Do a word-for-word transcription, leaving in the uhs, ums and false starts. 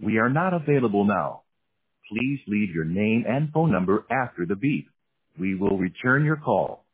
We are not available now. Please leave your name and phone number after the beep. We will return your call.